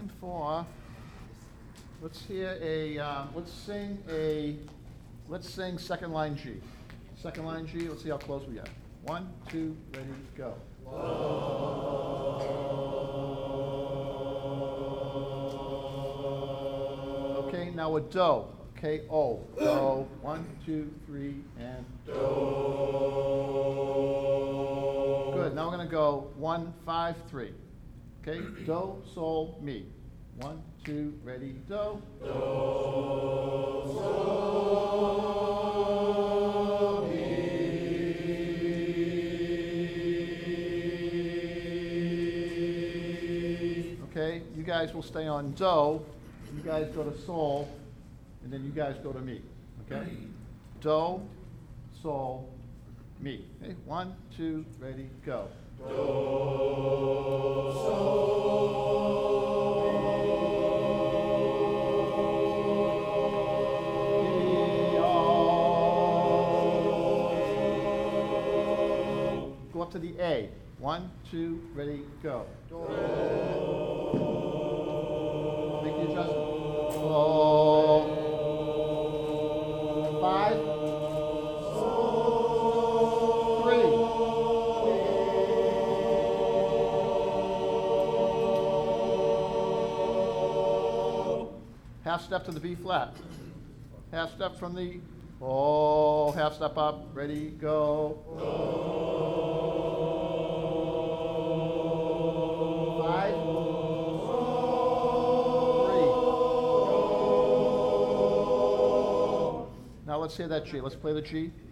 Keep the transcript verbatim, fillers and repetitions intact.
time for, let's hear a, uh, let's sing a, let's sing second line G. Second line G, let's see how close we get. One, two, ready, go. Okay, now a do. K O. Do. One, two, three, and do. Good. Now we're going to go one, five, three. Okay, do, sol, mi. One, two, ready, do. Do, sol, mi. Okay, you guys will stay on do. You guys go to sol, and then you guys go to mi. Okay, do, sol, mi. Okay, one, two, ready, go. Do, go up to the A. One, two, ready, go. Make the adjustment. Oh. Five. Three. Half step to the B flat. Half step from the, oh, half step up, ready, go. Five, three. Now let's hear that G. Let's play the G.